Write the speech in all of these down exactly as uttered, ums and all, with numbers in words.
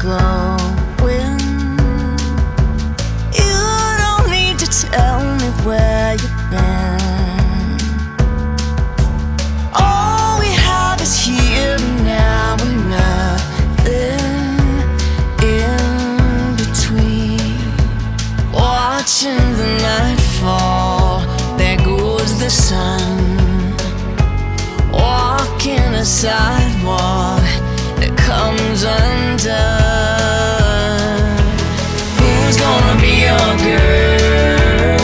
going. You don't need to tell me where you've been. All we have is here and now and nothing in between. Watching the night fall, there goes the sun. Walking a sidewalk that comes undone. Who's gonna be your girl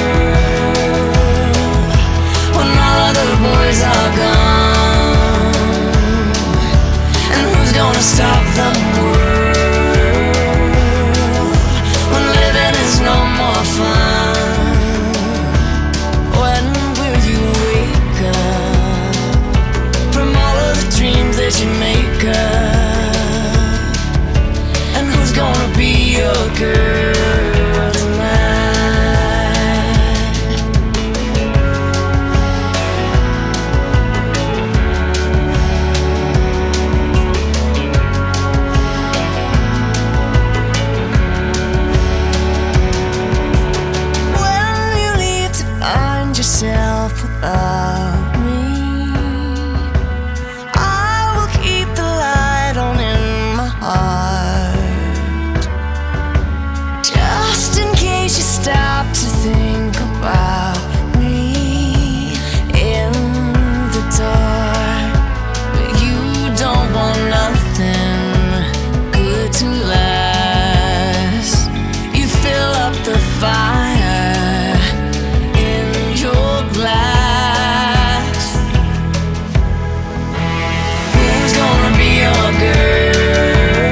when all other boys are gone? And who's gonna stop the world when living is no more fun? When will you wake up from all of the dreams that you make up? And who's gonna be your girl tonight? When you leave to find yourself without me, I will keep the light on in my heart, just in case you stop to think about me in the dark. But you don't want nothing good to last. You fill up the fire in your glass. Who's gonna be your girl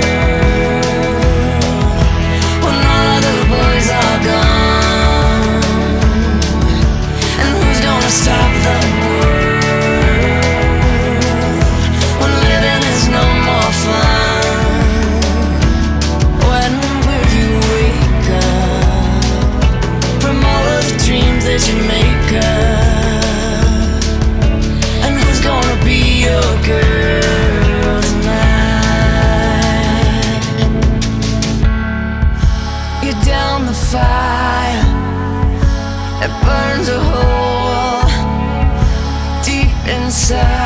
when all other boys are gone? And who's gonna stop the world when living is no more fun? When will you wake up from all of the dreams that you make up? And who's gonna be your girl tonight? You're down the fire that burns a hole deep inside.